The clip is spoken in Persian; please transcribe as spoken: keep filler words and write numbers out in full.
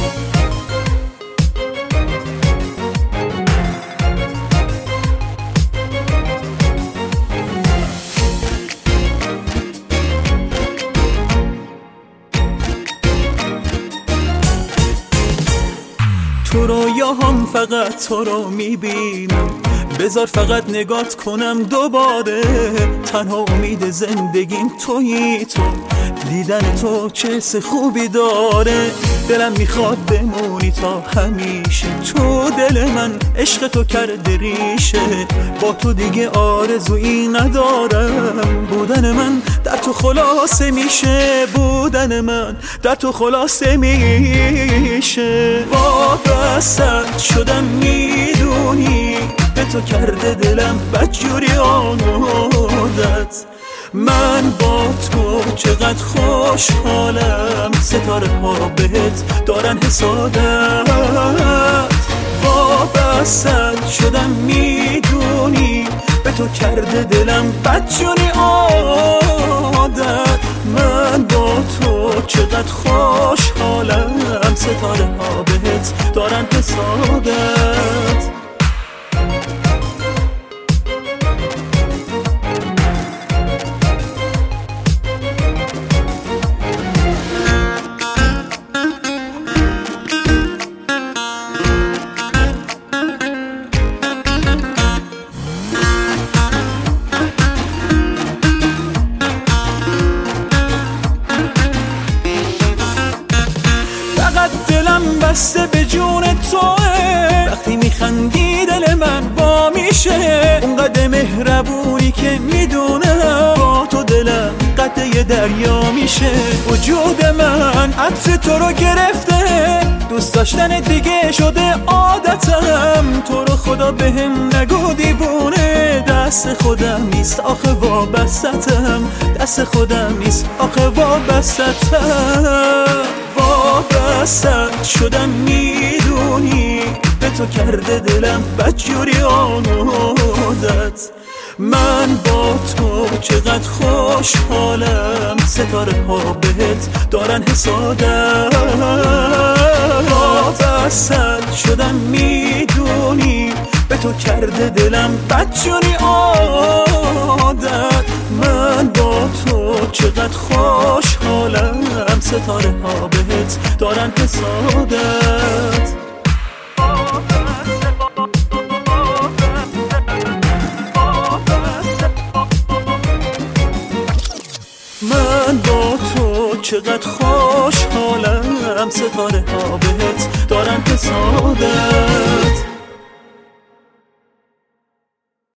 تو رویاهام فقط تو رو میبینم، بذار فقط نگات کنم دوباره. تنها امید زندگیم تویی تو، دیدن تو چه حس خوبی داره. دلم میخواد بمونی تا همیشه، تو دل من عشق تو کرده ریشه. با تو دیگه آرزویی ندارم، بودن من در تو خلاصه میشه. بودن من در تو خلاصه میشه. وابسته شدم میدونی، به تو کرده دلم بدجوری آمودت. من با تو چقدر خوشحالم، ستاره ها بهت دارن حسادت. وابسته شدم میدونی، به تو کرده دلم بدجوری عادت. من با تو چقدر خوشحالم، ستاره ها بهت دارن حسادت. دلم بسته به جون توه، وقتی میخندی دل من وا میشه. اونقدر مهربونی که میدونم، با تو دلم قطعه دریا میشه. وجود من عطر تو رو گرفته، دوست داشتن دیگه شده عادتم. تو رو خدا بهم نگو دیوونه، دست خودم نیست آخه وابستم. دست خودم نیست آخه وابستم. وابسته شدم میدونی، به تو کرده دلم بدجوری آمودت. من با تو چقدر خوشحالم، ستاره ها بهت دارن حسادت. وابسته شدم میدونی، به تو کرده دلم بدجوری عادت. من با تو چقدر خوشحالم، ستاره ها بهت دارن حسادت. من با تو چقدر خوشحالم، ستاره ها بهت دارن حسادت.